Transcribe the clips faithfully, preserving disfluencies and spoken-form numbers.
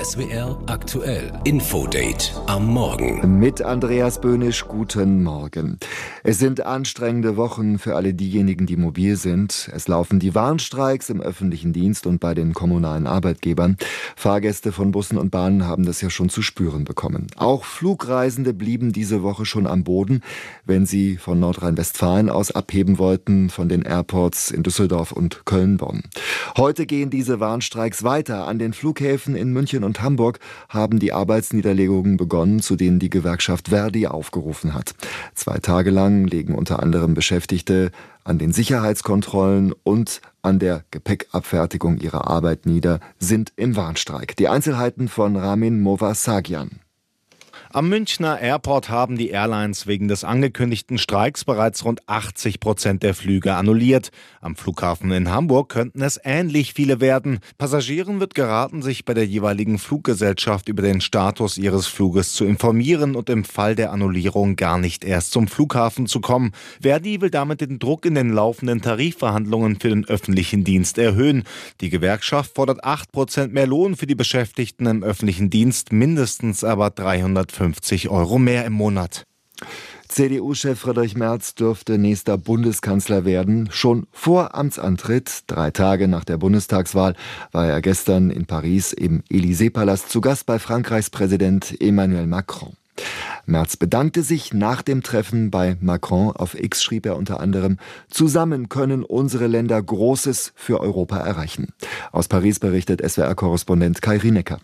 S W R aktuell. Infodate am Morgen. Mit Andreas Böhnisch, guten Morgen. Es sind anstrengende Wochen für alle diejenigen, die mobil sind. Es laufen die Warnstreiks im öffentlichen Dienst und bei den kommunalen Arbeitgebern. Fahrgäste von Bussen und Bahnen haben das ja schon zu spüren bekommen. Auch Flugreisende blieben diese Woche schon am Boden, wenn sie von Nordrhein-Westfalen aus abheben wollten, von den Airports in Düsseldorf und Köln-Bonn. Heute gehen diese Warnstreiks weiter. An den Flughäfen in München und Hamburg haben die Arbeitsniederlegungen begonnen, zu denen die Gewerkschaft Verdi aufgerufen hat. Zwei Tage lang legen unter anderem Beschäftigte an den Sicherheitskontrollen und an der Gepäckabfertigung ihrer Arbeit nieder, sind im Warnstreik. Die Einzelheiten von Ramin Movasagian. Am Münchner Airport haben die Airlines wegen des angekündigten Streiks bereits rund achtzig Prozent der Flüge annulliert. Am Flughafen in Hamburg könnten es ähnlich viele werden. Passagieren wird geraten, sich bei der jeweiligen Fluggesellschaft über den Status ihres Fluges zu informieren und im Fall der Annullierung gar nicht erst zum Flughafen zu kommen. Verdi will damit den Druck in den laufenden Tarifverhandlungen für den öffentlichen Dienst erhöhen. Die Gewerkschaft fordert acht Prozent mehr Lohn für die Beschäftigten im öffentlichen Dienst, mindestens aber dreihundertfünfzig Euro mehr im Monat. C D U-Chef Friedrich Merz dürfte nächster Bundeskanzler werden. Schon vor Amtsantritt, drei Tage nach der Bundestagswahl, war er gestern in Paris im Élysée-Palast zu Gast bei Frankreichs Präsident Emmanuel Macron. Merz bedankte sich nach dem Treffen bei Macron. Auf X schrieb er unter anderem: Zusammen können unsere Länder Großes für Europa erreichen. Aus Paris berichtet S W R-Korrespondent Kai Rienecker.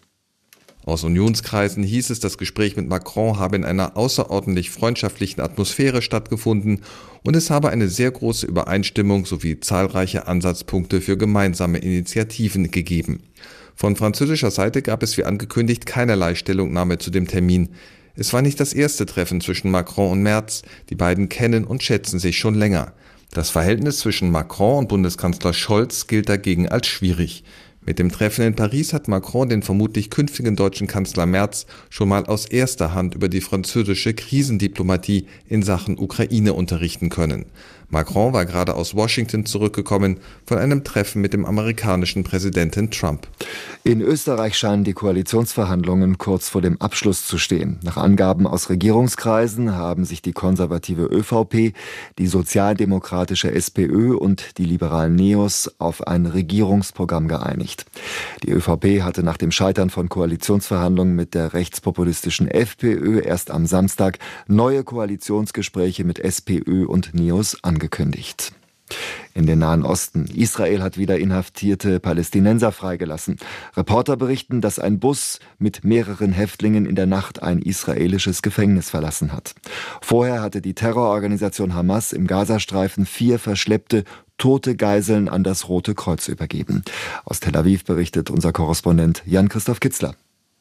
Aus Unionskreisen hieß es, das Gespräch mit Macron habe in einer außerordentlich freundschaftlichen Atmosphäre stattgefunden und es habe eine sehr große Übereinstimmung sowie zahlreiche Ansatzpunkte für gemeinsame Initiativen gegeben. Von französischer Seite gab es wie angekündigt keinerlei Stellungnahme zu dem Termin. Es war nicht das erste Treffen zwischen Macron und Merz. Die beiden kennen und schätzen sich schon länger. Das Verhältnis zwischen Macron und Bundeskanzler Scholz gilt dagegen als schwierig. Mit dem Treffen in Paris hat Macron den vermutlich künftigen deutschen Kanzler Merz schon mal aus erster Hand über die französische Krisendiplomatie in Sachen Ukraine unterrichten können. Macron war gerade aus Washington zurückgekommen von einem Treffen mit dem amerikanischen Präsidenten Trump. In Österreich scheinen die Koalitionsverhandlungen kurz vor dem Abschluss zu stehen. Nach Angaben aus Regierungskreisen haben sich die konservative ÖVP, die sozialdemokratische SPÖ und die liberalen Neos auf ein Regierungsprogramm geeinigt. Die ÖVP hatte nach dem Scheitern von Koalitionsverhandlungen mit der rechtspopulistischen FPÖ erst am Samstag neue Koalitionsgespräche mit SPÖ und Neos angekündigt. Angekündigt. In den Nahen Osten. Israel hat wieder inhaftierte Palästinenser freigelassen. Reporter berichten, dass ein Bus mit mehreren Häftlingen in der Nacht ein israelisches Gefängnis verlassen hat. Vorher hatte die Terrororganisation Hamas im Gazastreifen vier verschleppte, tote Geiseln an das Rote Kreuz übergeben. Aus Tel Aviv berichtet unser Korrespondent Jan-Christoph Kitzler.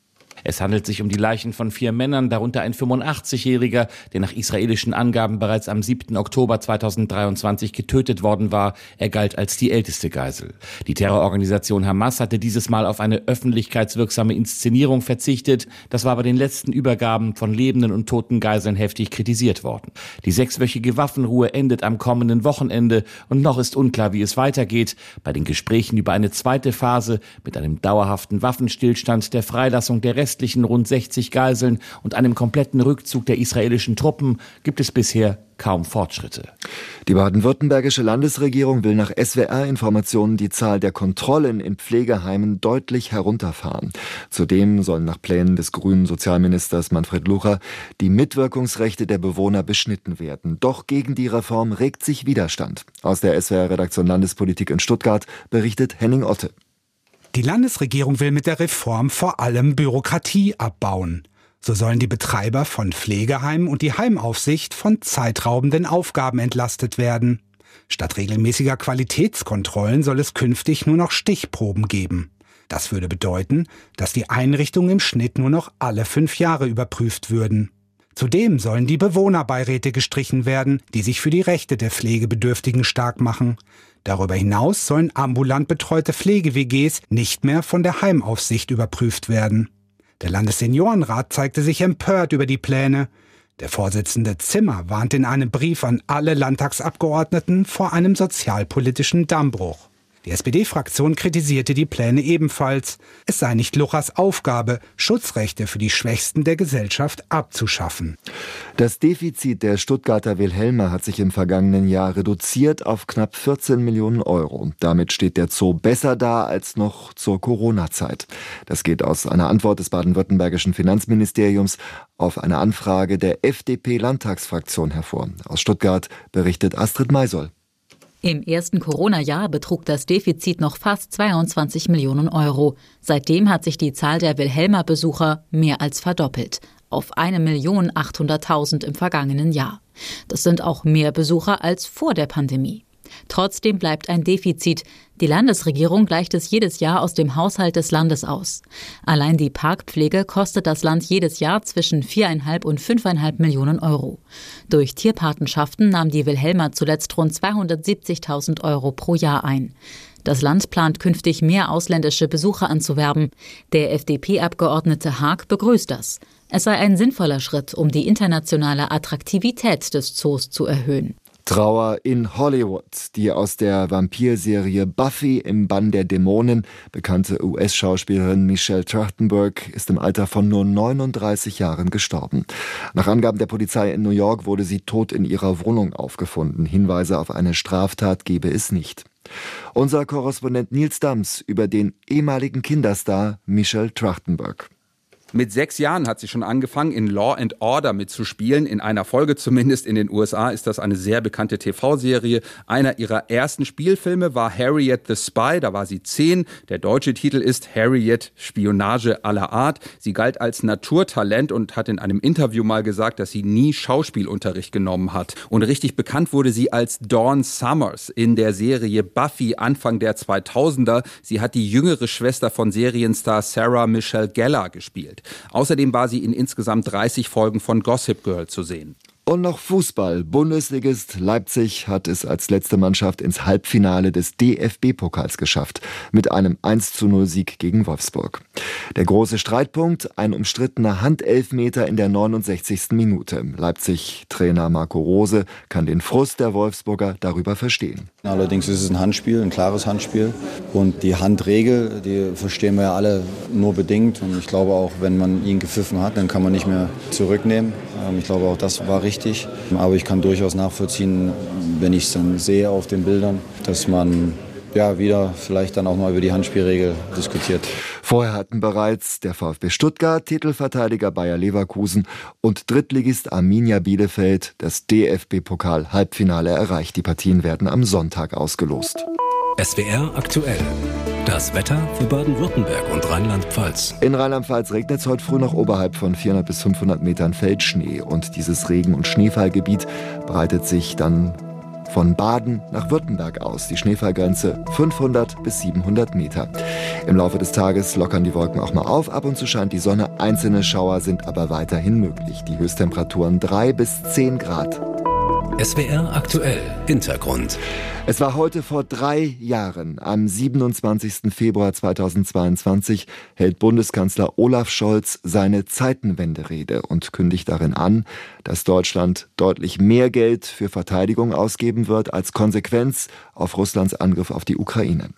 Es handelt sich um die Leichen von vier Männern, darunter ein fünfundachtzigjähriger, der nach israelischen Angaben bereits am siebten Oktober zweitausenddreiundzwanzig getötet worden war. Er galt als die älteste Geisel. Die Terrororganisation Hamas hatte dieses Mal auf eine öffentlichkeitswirksame Inszenierung verzichtet. Das war bei den letzten Übergaben von lebenden und toten Geiseln heftig kritisiert worden. Die sechswöchige Waffenruhe endet am kommenden Wochenende und noch ist unklar, wie es weitergeht. Bei den Gesprächen über eine zweite Phase mit einem dauerhaften Waffenstillstand, der Freilassung der restlichen rund sechzig Geiseln und einem kompletten Rückzug der israelischen Truppen gibt es bisher kaum Fortschritte. Die baden-württembergische Landesregierung will nach S W R-Informationen die Zahl der Kontrollen in Pflegeheimen deutlich herunterfahren. Zudem sollen nach Plänen des grünen Sozialministers Manfred Lucher die Mitwirkungsrechte der Bewohner beschnitten werden. Doch gegen die Reform regt sich Widerstand. Aus der S W R-Redaktion Landespolitik in Stuttgart berichtet Henning Otte. Die Landesregierung will mit der Reform vor allem Bürokratie abbauen. So sollen die Betreiber von Pflegeheimen und die Heimaufsicht von zeitraubenden Aufgaben entlastet werden. Statt regelmäßiger Qualitätskontrollen soll es künftig nur noch Stichproben geben. Das würde bedeuten, dass die Einrichtungen im Schnitt nur noch alle fünf Jahre überprüft würden. Zudem sollen die Bewohnerbeiräte gestrichen werden, die sich für die Rechte der Pflegebedürftigen stark machen. Darüber hinaus sollen ambulant betreute Pflege-W Gs nicht mehr von der Heimaufsicht überprüft werden. Der Landesseniorenrat zeigte sich empört über die Pläne. Der Vorsitzende Zimmer warnt in einem Brief an alle Landtagsabgeordneten vor einem sozialpolitischen Dammbruch. Die S P D-Fraktion kritisierte die Pläne ebenfalls. Es sei nicht Luchas Aufgabe, Schutzrechte für die Schwächsten der Gesellschaft abzuschaffen. Das Defizit der Stuttgarter Wilhelma hat sich im vergangenen Jahr reduziert auf knapp vierzehn Millionen Euro. Damit steht der Zoo besser da als noch zur Corona-Zeit. Das geht aus einer Antwort des baden-württembergischen Finanzministeriums auf eine Anfrage der F D P-Landtagsfraktion hervor. Aus Stuttgart berichtet Astrid Meisoll. Im ersten Corona-Jahr betrug das Defizit noch fast zweiundzwanzig Millionen Euro. Seitdem hat sich die Zahl der Wilhelma-Besucher mehr als verdoppelt. Auf eine Million achthunderttausend im vergangenen Jahr. Das sind auch mehr Besucher als vor der Pandemie. Trotzdem bleibt ein Defizit. Die Landesregierung gleicht es jedes Jahr aus dem Haushalt des Landes aus. Allein die Parkpflege kostet das Land jedes Jahr zwischen viereinhalb und fünfeinhalb Millionen Euro. Durch Tierpatenschaften nahm die Wilhelma zuletzt rund zweihundertsiebzigtausend Euro pro Jahr ein. Das Land plant künftig mehr ausländische Besucher anzuwerben. Der F D P-Abgeordnete Haag begrüßt das. Es sei ein sinnvoller Schritt, um die internationale Attraktivität des Zoos zu erhöhen. Trauer in Hollywood. Die aus der Vampirserie Buffy im Bann der Dämonen bekannte U S-Schauspielerin Michelle Trachtenberg ist im Alter von nur neununddreißig Jahren gestorben. Nach Angaben der Polizei in New York wurde sie tot in ihrer Wohnung aufgefunden. Hinweise auf eine Straftat gebe es nicht. Unser Korrespondent Nils Dams über den ehemaligen Kinderstar Michelle Trachtenberg. Mit sechs Jahren hat sie schon angefangen, in Law and Order mitzuspielen. In einer Folge zumindest in den U S A ist das eine sehr bekannte T V-Serie. Einer ihrer ersten Spielfilme war Harriet the Spy, da war sie zehn. Der deutsche Titel ist Harriet, Spionage aller Art. Sie galt als Naturtalent und hat in einem Interview mal gesagt, dass sie nie Schauspielunterricht genommen hat. Und richtig bekannt wurde sie als Dawn Summers in der Serie Buffy Anfang der zweitausender. Sie hat die jüngere Schwester von Serienstar Sarah Michelle Gellar gespielt. Außerdem war sie in insgesamt dreißig Folgen von Gossip Girl zu sehen. Und noch Fußball. Bundesligist Leipzig hat es als letzte Mannschaft ins Halbfinale des D F B-Pokals geschafft. Mit einem eins zu null Sieg gegen Wolfsburg. Der große Streitpunkt, ein umstrittener Handelfmeter in der neunundsechzigsten Minute. Leipzig-Trainer Marco Rose kann den Frust der Wolfsburger darüber verstehen. Allerdings ist es ein Handspiel, ein klares Handspiel. Und die Handregel, die verstehen wir ja alle nur bedingt. Und ich glaube auch, wenn man ihn gepfiffen hat, dann kann man nicht mehr zurücknehmen. Ich glaube auch, das war richtig. Aber ich kann durchaus nachvollziehen, wenn ich es dann sehe auf den Bildern, dass man ja wieder vielleicht dann auch mal über die Handspielregel diskutiert. Vorher hatten bereits der VfB Stuttgart, Titelverteidiger Bayer Leverkusen und Drittligist Arminia Bielefeld das D F B-Pokal-Halbfinale erreicht. Die Partien werden am Sonntag ausgelost. S W R aktuell. Das Wetter für Baden-Württemberg und Rheinland-Pfalz. In Rheinland-Pfalz regnet es heute früh noch oberhalb von vierhundert bis fünfhundert Metern Feldschnee. Und dieses Regen- und Schneefallgebiet breitet sich dann von Baden nach Württemberg aus. Die Schneefallgrenze fünfhundert bis siebenhundert Meter. Im Laufe des Tages lockern die Wolken auch mal auf. Ab und zu scheint die Sonne. Einzelne Schauer sind aber weiterhin möglich. Die Höchsttemperaturen drei bis zehn Grad. S W R aktuell. Hintergrund. Es war heute vor drei Jahren, am siebenundzwanzigsten Februar zweitausendzweiundzwanzig, hält Bundeskanzler Olaf Scholz seine Zeitenwende-Rede und kündigt darin an, dass Deutschland deutlich mehr Geld für Verteidigung ausgeben wird als Konsequenz auf Russlands Angriff auf die Ukraine.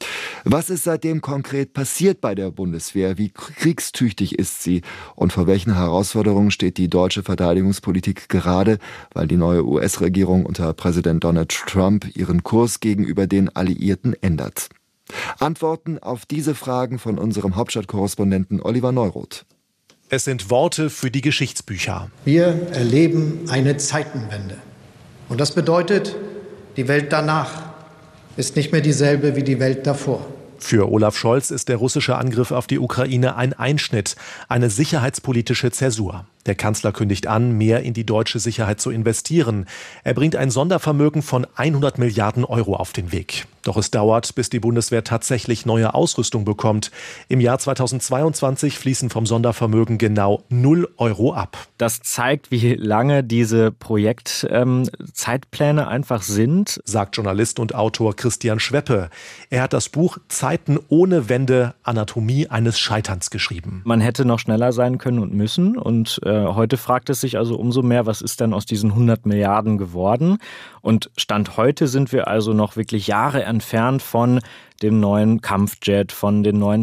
Was ist seitdem konkret passiert bei der Bundeswehr? Wie kriegstüchtig ist sie? Und vor welchen Herausforderungen steht die deutsche Verteidigungspolitik gerade, weil die neue U S-Regierung unter Präsident Donald Trump ihren Kurs gegenüber den Alliierten ändert? Antworten auf diese Fragen von unserem Hauptstadtkorrespondenten Oliver Neuroth. Es sind Worte für die Geschichtsbücher. Wir erleben eine Zeitenwende. Und das bedeutet, die Welt danach ist nicht mehr dieselbe wie die Welt davor. Für Olaf Scholz ist der russische Angriff auf die Ukraine ein Einschnitt, eine sicherheitspolitische Zäsur. Der Kanzler kündigt an, mehr in die deutsche Sicherheit zu investieren. Er bringt ein Sondervermögen von hundert Milliarden Euro auf den Weg. Doch es dauert, bis die Bundeswehr tatsächlich neue Ausrüstung bekommt. Im Jahr zweitausendzweiundzwanzig fließen vom Sondervermögen genau null Euro ab. Das zeigt, wie lange diese Projektzeitpläne ähm, einfach sind, sagt Journalist und Autor Christian Schweppe. Er hat das Buch Zeiten ohne Wende, Anatomie eines Scheiterns geschrieben. Man hätte noch schneller sein können und müssen und äh, äh, heute fragt es sich also umso mehr, was ist denn aus diesen hundert Milliarden geworden? Und Stand heute sind wir also noch wirklich Jahre entfernt von dem neuen Kampfjet, von den neuen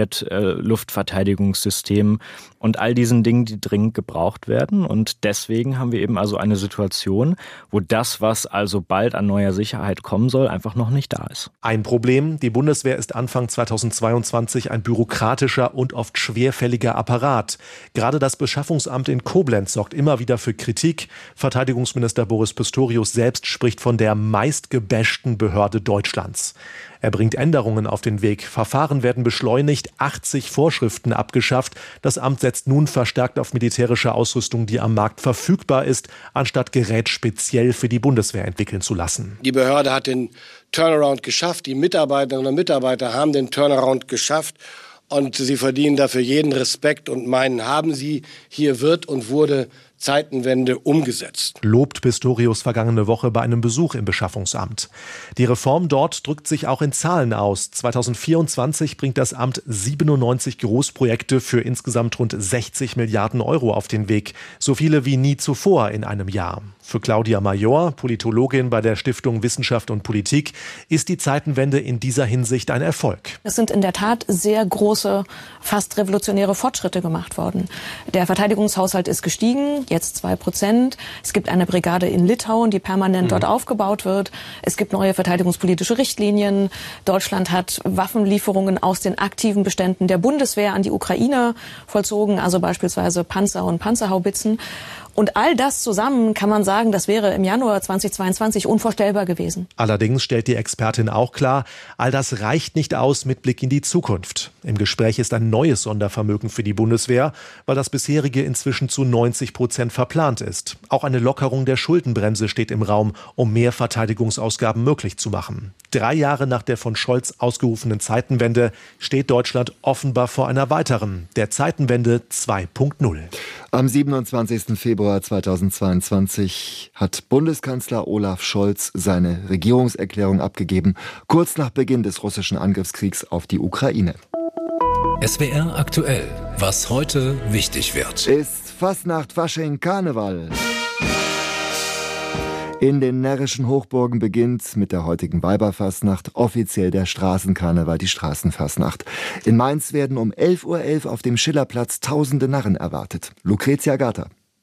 Patriot-Luftverteidigungssystemen äh, und all diesen Dingen, die dringend gebraucht werden. Und deswegen haben wir eben also eine Situation, wo das, was also bald an neuer Sicherheit kommen soll, einfach noch nicht da ist. Ein Problem, die Bundeswehr ist Anfang zweitausendzweiundzwanzig ein bürokratischer und oft schwerfälliger Apparat. Gerade das Beschaffungsamt in Koblenz sorgt immer wieder für Kritik. Verteidigungsminister Boris Pistorius selbst spricht von der meistgebashten Behörde Deutschlands. Er bringt Änderungen auf den Weg. Verfahren werden beschleunigt, achtzig Vorschriften abgeschafft. Das Amt setzt nun verstärkt auf militärische Ausrüstung, die am Markt verfügbar ist, anstatt Gerät speziell für die Bundeswehr entwickeln zu lassen. Die Behörde hat den Turnaround geschafft. Die Mitarbeiterinnen und Mitarbeiter haben den Turnaround geschafft. Und sie verdienen dafür jeden Respekt und meinen, haben sie. Hier wird und wurde Zeitenwende umgesetzt. Lobt Pistorius vergangene Woche bei einem Besuch im Beschaffungsamt. Die Reform dort drückt sich auch in Zahlen aus. zweitausendvierundzwanzig bringt das Amt siebenundneunzig Großprojekte für insgesamt rund sechzig Milliarden Euro auf den Weg. So viele wie nie zuvor in einem Jahr. Für Claudia Major, Politologin bei der Stiftung Wissenschaft und Politik, ist die Zeitenwende in dieser Hinsicht ein Erfolg. Es sind in der Tat sehr große, fast revolutionäre Fortschritte gemacht worden. Der Verteidigungshaushalt ist gestiegen, jetzt zwei Prozent. Es gibt eine Brigade in Litauen, die permanent mhm. dort aufgebaut wird. Es gibt neue verteidigungspolitische Richtlinien. Deutschland hat Waffenlieferungen aus den aktiven Beständen der Bundeswehr an die Ukraine vollzogen, also beispielsweise Panzer und Panzerhaubitzen. Und all das zusammen kann man sagen, das wäre im Januar zweitausendzweiundzwanzig unvorstellbar gewesen. Allerdings stellt die Expertin auch klar, all das reicht nicht aus mit Blick in die Zukunft. Im Gespräch ist ein neues Sondervermögen für die Bundeswehr, weil das bisherige inzwischen zu neunzig Prozent verplant ist. Auch eine Lockerung der Schuldenbremse steht im Raum, um mehr Verteidigungsausgaben möglich zu machen. Drei Jahre nach der von Scholz ausgerufenen Zeitenwende steht Deutschland offenbar vor einer weiteren, der Zeitenwende zwei Punkt null. Am siebenundzwanzigsten Februar zweitausendzweiundzwanzig hat Bundeskanzler Olaf Scholz seine Regierungserklärung abgegeben, kurz nach Beginn des russischen Angriffskriegs auf die Ukraine. S W R aktuell, was heute wichtig wird. Ist Fastnacht, Fasching, Karneval. In den närrischen Hochburgen beginnt mit der heutigen Weiberfastnacht offiziell der Straßenkarneval, die Straßenfastnacht. In Mainz werden um elf Uhr elf auf dem Schillerplatz tausende Narren erwartet. Lucrezia Gatter.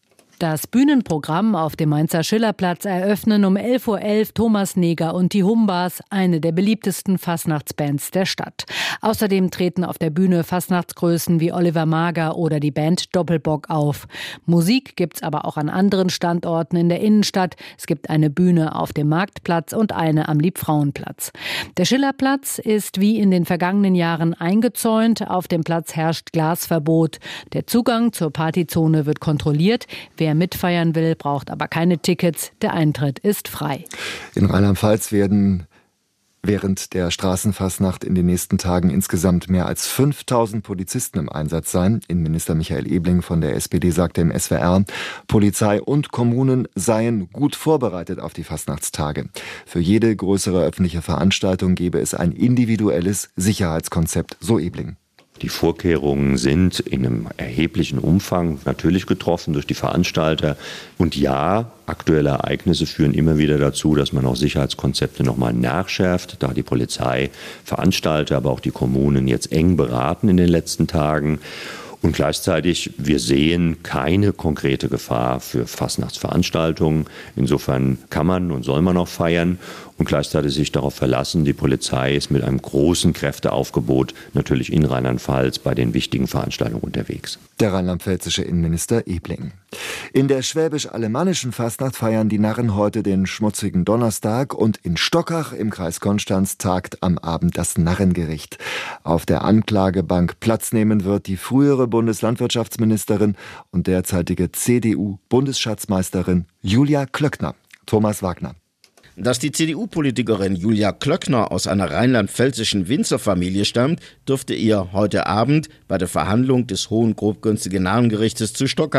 Das Bühnenprogramm auf dem Mainzer Schillerplatz eröffnen um elf Uhr elf Thomas Neger und die Humbas, eine der beliebtesten Fastnachtsbands der Stadt. Außerdem treten auf der Bühne Fastnachtsgrößen wie Oliver Mager oder die Band Doppelbock auf. Musik gibt's aber auch an anderen Standorten in der Innenstadt. Es gibt eine Bühne auf dem Marktplatz und eine am Liebfrauenplatz. Der Schillerplatz ist wie in den vergangenen Jahren eingezäunt. Auf dem Platz herrscht Glasverbot. Der Zugang zur Partyzone wird kontrolliert. Wer mitfeiern will, braucht aber keine Tickets. Der Eintritt ist frei. In Rheinland-Pfalz werden während der Straßenfastnacht in den nächsten Tagen insgesamt mehr als fünftausend Polizisten im Einsatz sein. Innenminister Michael Ebling von der S P D sagte im S W R, Polizei und Kommunen seien gut vorbereitet auf die Fastnachtstage. Für jede größere öffentliche Veranstaltung gebe es ein individuelles Sicherheitskonzept, so Ebling. Die Vorkehrungen sind in einem erheblichen Umfang natürlich getroffen durch die Veranstalter. Und ja, aktuelle Ereignisse führen immer wieder dazu, dass man auch Sicherheitskonzepte nochmal nachschärft. Da hat die Polizei, Veranstalter, aber auch die Kommunen jetzt eng beraten in den letzten Tagen. Und gleichzeitig, wir sehen keine konkrete Gefahr für Fastnachtsveranstaltungen. Insofern kann man und soll man auch feiern und gleichzeitig sich darauf verlassen, die Polizei ist mit einem großen Kräfteaufgebot natürlich in Rheinland-Pfalz bei den wichtigen Veranstaltungen unterwegs. Der rheinland-pfälzische Innenminister Ebling. In der schwäbisch-alemannischen Fastnacht feiern die Narren heute den schmutzigen Donnerstag und in Stockach im Kreis Konstanz tagt am Abend das Narrengericht. Auf der Anklagebank Platz nehmen wird die frühere Bundeslandwirtschaftsministerin und derzeitige C D U-Bundesschatzmeisterin Julia Klöckner. Thomas Wagner. Dass die C D U-Politikerin Julia Klöckner aus einer rheinland-pfälzischen Winzerfamilie stammt, dürfte ihr heute Abend bei der Verhandlung des Hohen Grobgönstigen Narrengerichtes zu Stockach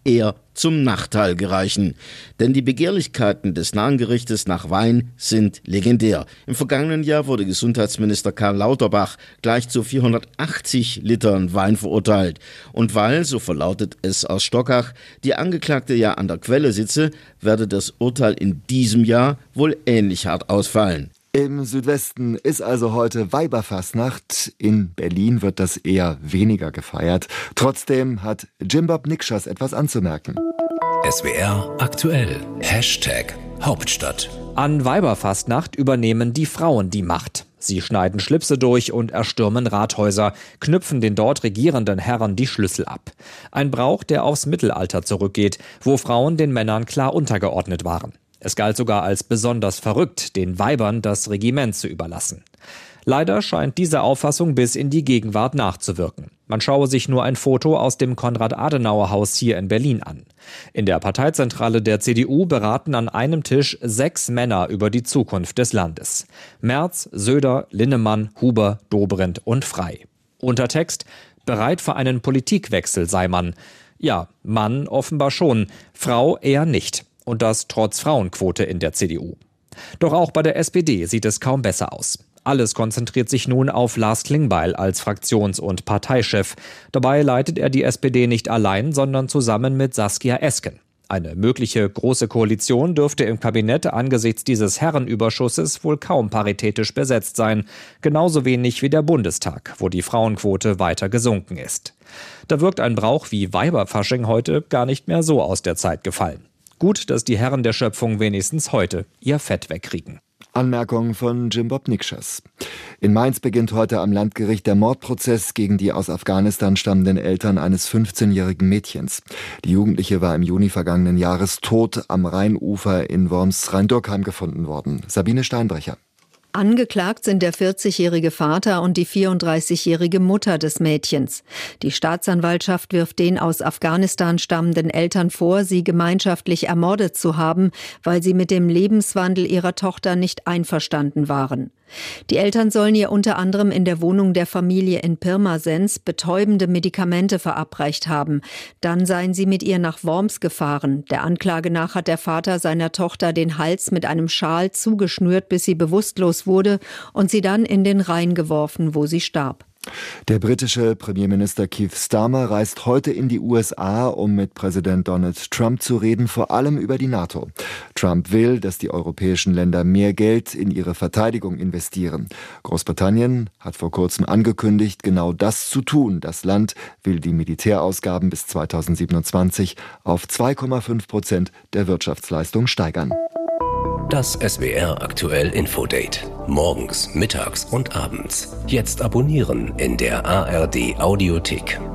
eher zum Nachteil gereichen. Denn die Begehrlichkeiten des Nahen Gerichtes nach Wein sind legendär. Im vergangenen Jahr wurde Gesundheitsminister Karl Lauterbach gleich zu vierhundertachtzig Litern Wein verurteilt. Und weil, so verlautet es aus Stockach, die Angeklagte ja an der Quelle sitze, werde das Urteil in diesem Jahr wohl ähnlich hart ausfallen. Im Südwesten ist also heute Weiberfastnacht. In Berlin wird das eher weniger gefeiert. Trotzdem hat Jim Bob Nikschas etwas anzumerken. S W R aktuell. Hashtag Hauptstadt. An Weiberfastnacht übernehmen die Frauen die Macht. Sie schneiden Schlipse durch und erstürmen Rathäuser, knüpfen den dort regierenden Herren die Schlüssel ab. Ein Brauch, der aufs Mittelalter zurückgeht, wo Frauen den Männern klar untergeordnet waren. Es galt sogar als besonders verrückt, den Weibern das Regiment zu überlassen. Leider scheint diese Auffassung bis in die Gegenwart nachzuwirken. Man schaue sich nur ein Foto aus dem Konrad-Adenauer-Haus hier in Berlin an. In der Parteizentrale der C D U beraten an einem Tisch sechs Männer über die Zukunft des Landes. Merz, Söder, Linnemann, Huber, Dobrindt und Frey. Untertext: Bereit für einen Politikwechsel sei man. Ja, Mann offenbar schon, Frau eher nicht. Und das trotz Frauenquote in der C D U. Doch auch bei der S P D sieht es kaum besser aus. Alles konzentriert sich nun auf Lars Klingbeil als Fraktions- und Parteichef. Dabei leitet er die S P D nicht allein, sondern zusammen mit Saskia Esken. Eine mögliche große Koalition dürfte im Kabinett angesichts dieses Herrenüberschusses wohl kaum paritätisch besetzt sein. Genauso wenig wie der Bundestag, wo die Frauenquote weiter gesunken ist. Da wirkt ein Brauch wie Weiberfasching heute gar nicht mehr so aus der Zeit gefallen. Gut, dass die Herren der Schöpfung wenigstens heute ihr Fett wegkriegen. Anmerkung von Jim Bob Nikschas. In Mainz beginnt heute am Landgericht der Mordprozess gegen die aus Afghanistan stammenden Eltern eines fünfzehnjährigen Mädchens. Die Jugendliche war im Juni vergangenen Jahres tot am Rheinufer in Worms-Rhein-Dürkheim gefunden worden. Sabine Steinbrecher. Angeklagt sind der vierzigjährige Vater und die vierunddreißigjährige Mutter des Mädchens. Die Staatsanwaltschaft wirft den aus Afghanistan stammenden Eltern vor, sie gemeinschaftlich ermordet zu haben, weil sie mit dem Lebenswandel ihrer Tochter nicht einverstanden waren. Die Eltern sollen ihr unter anderem in der Wohnung der Familie in Pirmasens betäubende Medikamente verabreicht haben. Dann seien sie mit ihr nach Worms gefahren. Der Anklage nach hat der Vater seiner Tochter den Hals mit einem Schal zugeschnürt, bis sie bewusstlos wurde und sie dann in den Rhein geworfen, wo sie starb. Der britische Premierminister Keir Starmer reist heute in die U S A, um mit Präsident Donald Trump zu reden, vor allem über die NATO. Trump will, dass die europäischen Länder mehr Geld in ihre Verteidigung investieren. Großbritannien hat vor kurzem angekündigt, genau das zu tun. Das Land will die Militärausgaben bis zweitausendsiebenundzwanzig auf zwei Komma fünf Prozent der Wirtschaftsleistung steigern. Das S W R aktuell Infodate. Morgens, mittags und abends. Jetzt abonnieren in der A R D Audiothek.